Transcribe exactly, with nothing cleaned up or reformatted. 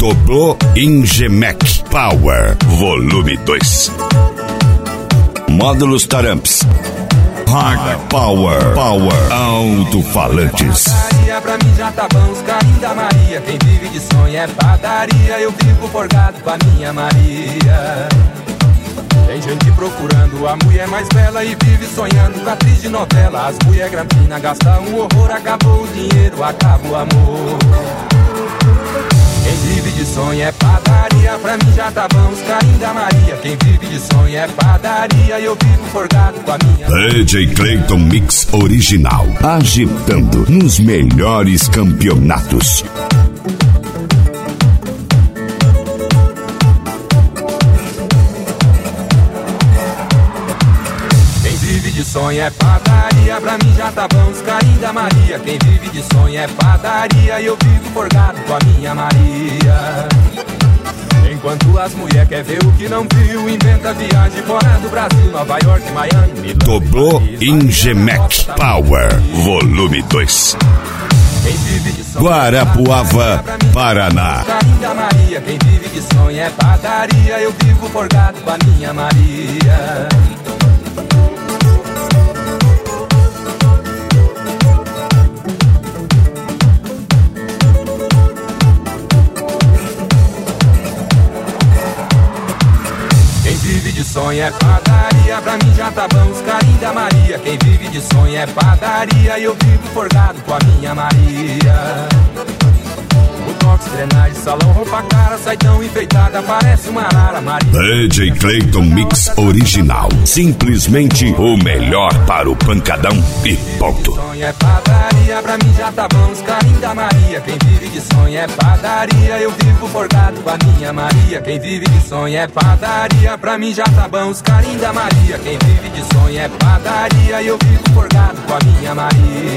Dobrou Ingemec Power Volume dois. Módulos Taramps, Hard Power, Power, alto-falantes. Pra mim já tá bom, os carinhos da Maria. Quem vive de sonho é padaria. Eu vivo forgado com a minha Maria. Tem gente procurando a mulher mais bela e vive sonhando com atriz de novela. As mulher grampina gastam um horror. Acabou o dinheiro, acaba o amor. Quem vive de sonho é padaria. Pra mim já tá bom, os carinhos da Maria. Quem vive de sonho é padaria. Eu vivo forgado com a minha D J Clayton Mix Original, agitando nos melhores campeonatos. Sonho é padaria, pra mim já tá bom, os carinhos da Maria. Quem vive de sonho é padaria, eu vivo forgado com a minha Maria. Enquanto as mulher quer ver o que não viu, inventa viagem fora do Brasil, Nova York, Miami. Dobrou Ingemec Power Volume dois. Guarapuava, Paraná. Carinho da Maria, quem vive de sonho é padaria, eu vivo forgado com a minha Maria. Sonho é padaria, pra mim já tá bom, os carinhos da Maria. Quem vive de sonho é padaria, eu vivo forgado com a minha Maria. Botox, drenagem, salão, roupa cara, sai tão enfeitada, parece uma arara Maria. D J Clayton Mix Original, simplesmente o melhor para o pancadão e ponto. Sonho é padaria, pra mim já tá bom, os carinhos da Maria. Quem vive de sonho é padaria, eu vivo forgado com a minha Maria. Quem vive de sonho é padaria, pra mim já tá bom, os carinhos da Maria. Quem vive de sonho é padaria, eu vivo forgado com a minha Maria.